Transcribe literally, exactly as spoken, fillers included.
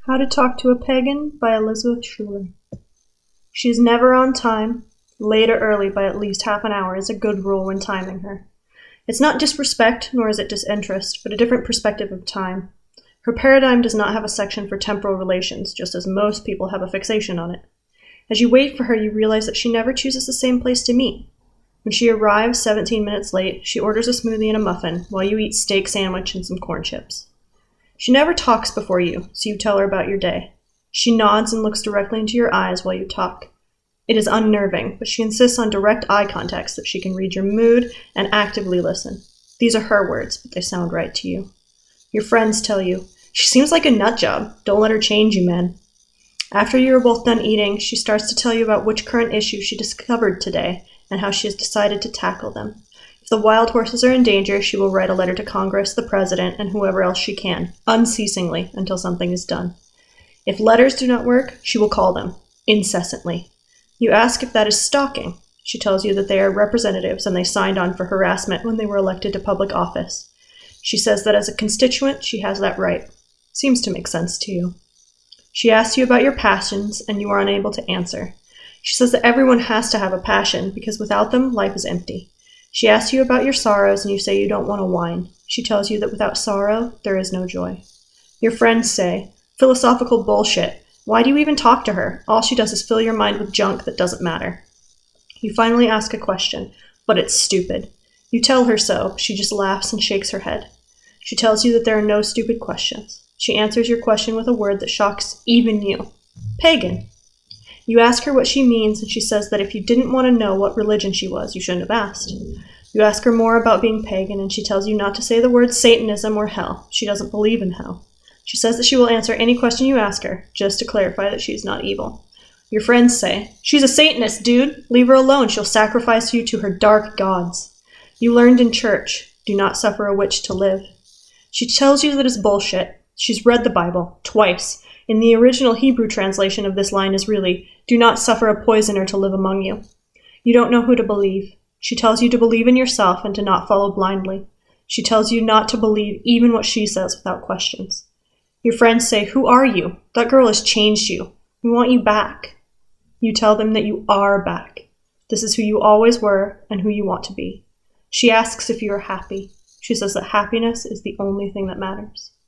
How to Talk to a Pagan by Elizabeth Schuler. She is never on time. Late or early by at least half an hour is a good rule when timing her. It's not disrespect, nor is it disinterest, but a different perspective of time. Her paradigm does not have a section for temporal relations, just as most people have a fixation on it. As you wait for her, you realize that she never chooses the same place to meet. When she arrives seventeen minutes late, she orders a smoothie and a muffin, while you eat steak sandwich and some corn chips. She never talks before you, so you tell her about your day. She nods and looks directly into your eyes while you talk. It is unnerving, but she insists on direct eye contact so that she can read your mood and actively listen. These are her words, but they sound right to you. Your friends tell you, "She seems like a nut job. Don't let her change you, man." After you are both done eating, she starts to tell you about which current issues she discovered today and how she has decided to tackle them. If the wild horses are in danger, she will write a letter to Congress, the president, and whoever else she can, unceasingly, until something is done. If letters do not work, she will call them, incessantly. You ask if that is stalking. She tells you that they are representatives and they signed on for harassment when they were elected to public office. She says that as a constituent, she has that right. Seems to make sense to you. She asks you about your passions, and you are unable to answer. She says that everyone has to have a passion, because without them, life is empty. She asks you about your sorrows, and you say you don't want to whine. She tells you that without sorrow, there is no joy. Your friends say, "Philosophical bullshit. Why do you even talk to her? All she does is fill your mind with junk that doesn't matter." You finally ask a question, but it's stupid. You tell her so, she just laughs and shakes her head. She tells you that there are no stupid questions. She answers your question with a word that shocks even you. Pagan. You ask her what she means, and she says that if you didn't want to know what religion she was, you shouldn't have asked. You ask her more about being pagan, and she tells you not to say the words Satanism or hell. She doesn't believe in hell. She says that she will answer any question you ask her, just to clarify that she's not evil. Your friends say, "She's a Satanist, dude. Leave her alone. She'll sacrifice you to her dark gods." You learned in church, do not suffer a witch to live. She tells you that it's bullshit. She's read the Bible, twice. In the original Hebrew translation of this line is really, "Do not suffer a poisoner to live among you." You don't know who to believe. She tells you to believe in yourself and to not follow blindly. She tells you not to believe even what she says without questions. Your friends say, "Who are you? That girl has changed you. We want you back." You tell them that you are back. This is who you always were and who you want to be. She asks if you are happy. She says that happiness is the only thing that matters.